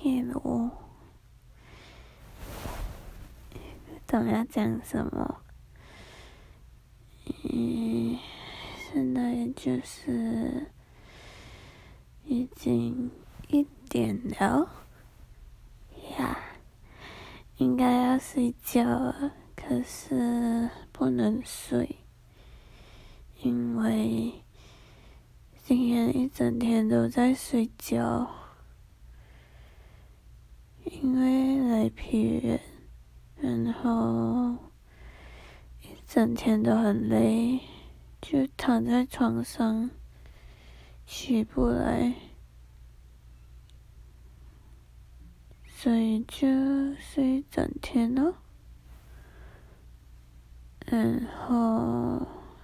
Hello，懂要讲什么？现在就是已经1点了呀，应该要睡觉了，可是不能睡，因为今天一整天都在睡觉，因为来批人，然后一整天都很累，就躺在床上起不来，所以就睡一整天咯。然后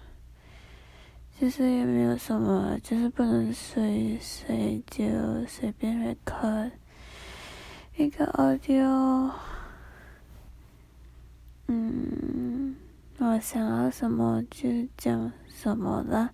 就是也没有什么，就是不能睡，所以就随便record一个 audio。我想要什么就讲什么啦。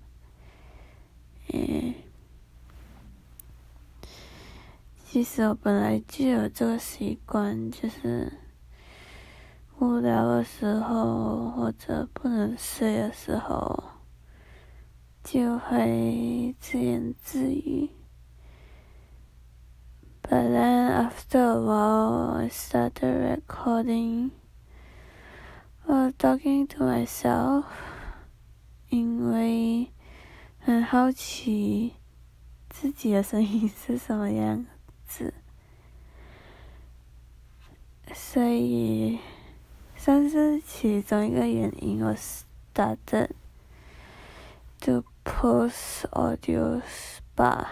其实我本来就有这个习惯，就是无聊的时候或者不能睡的时候，就会自言自语。But then after a while, I started recording or talking to myself, 因为很好奇自己的声音是什么样子，所以算是其中一个原因，我 started to post audios 吧。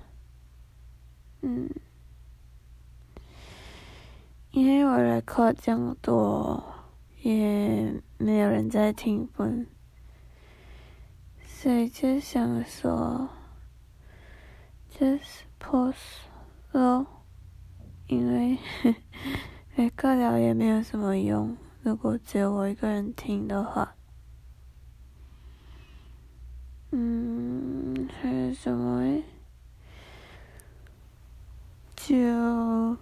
因为我 record 这么多，也没有人在听分，所以就想说 just post 咯，因为record 了也没有什么用，如果只有我一个人听的话。还有什么就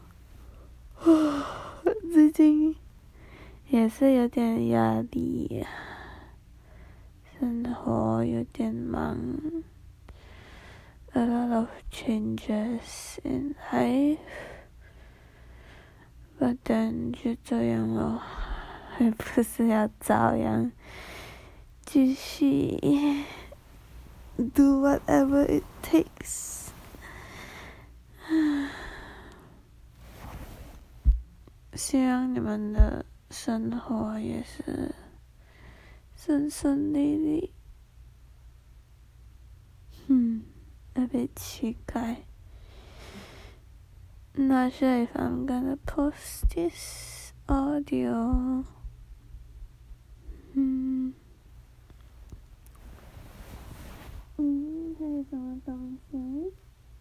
最近也是有点压力，生活有点忙， a lot of changes in life, but then 就这样咯，还不是要照样继续 do whatever it takes。希望你们的生活也是顺顺利利。有点奇怪。Not sure if I'm gonna post this audio. 还有什么东西？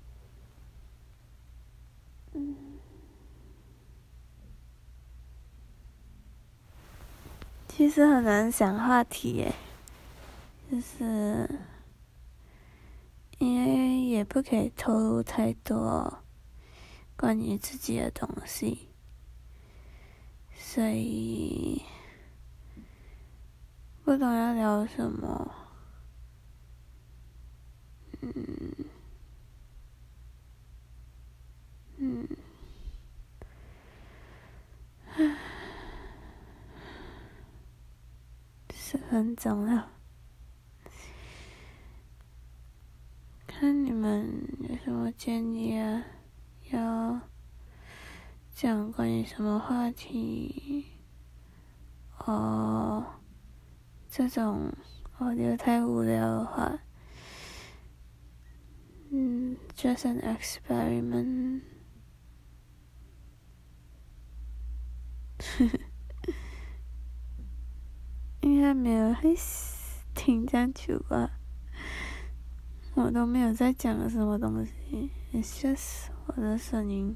其实很难想话题耶，就是因为也不可以透露太多关于自己的东西，所以不懂要聊什么。10分钟了，看你们有什么建议啊？要讲关于什么话题？这种我觉得太无聊的话，just an experiment。应该没有会听这久吧，我都没有在讲什么东西， it's just 我的声音。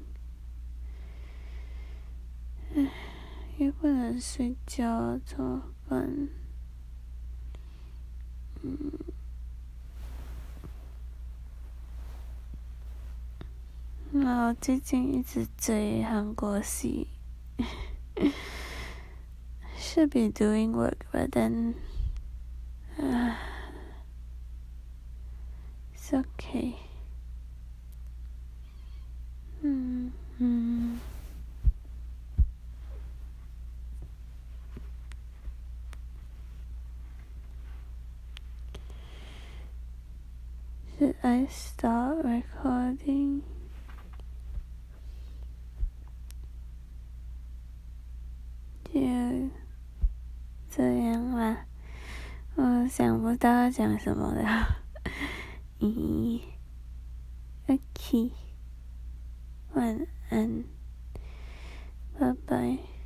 又不能睡觉，怎么办？ 我最近一直追韩国戏，should be doing work, but then it's okay. Should I start recording? 就这样吧，我想不到要讲什么了。OK，晚安，拜拜。